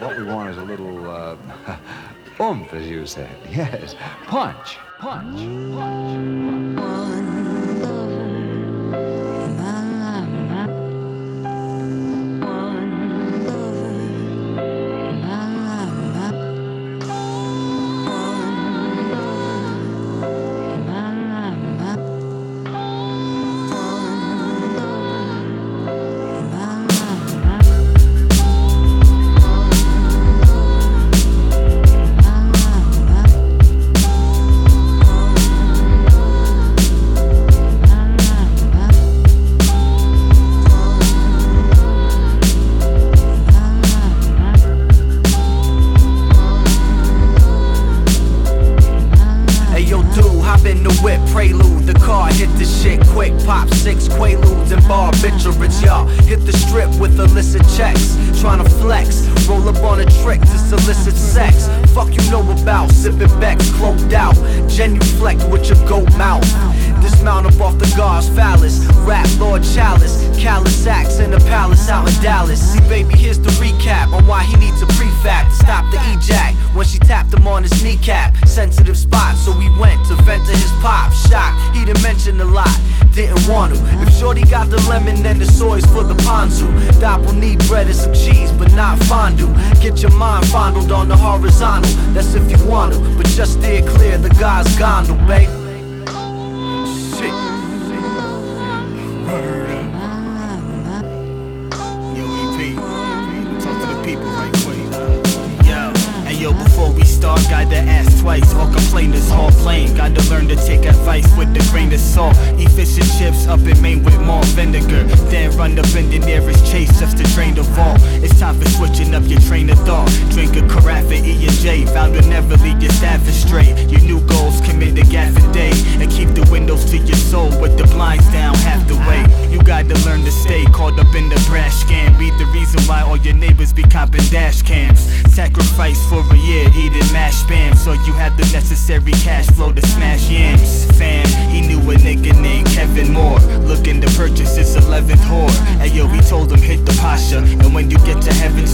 What we want is a little, oomph, as you said. Yes, punch, punch, punch, punch. Prelude, the car hit the shit quick, pop 6 quaaludes and barbiturates, y'all hit the strip with illicit checks, tryna flex, roll up on a trick to solicit sex. Fuck you know about, sipping Becks cloaked out, genuflect with your goat mouth. Dismount up off the guard's phallus, rap Lord Chalice, callous acts in a palace out in Dallas. See baby, here's the recap on why he needs a prefab to stop the ejac when she tapped him on his kneecap. Sensitive spot, so we went to vent to his pop. Shocked, he didn't mention a lot, didn't want to. If shorty got the lemon, then the soy's for the ponzu. Doppel need bread and some cheese, but not fondue. Get your mind fondled on the horizontal, that's if you want to, but just steer clear the God's gondole, babe. Yo, before we start, gotta ask twice. All complainers, all plain. Gotta learn to take advice with a grain of salt. Eat fish and chips up in Maine with more vinegar. Then run up in the nearest chase just to drain the vault. It's time for switching up your train of thought. Drink a carafe, E&J. Vow to never leave your staff astray. Your new goals, commit a gaffe a day. And keep the windows to your soul with the blinds down half the way. You gotta learn to stay caught up in the brash scam. Be the reason why all your neighbors be copping dash cams. Sacrifice for a year, eating mashed spam, so you have the necessary cash flow to smash yams. Fam, he knew a nigga named Kevin Moore, looking to purchase his 11th whore. Ayo, he told him hit the Pasha, and when you get to heaven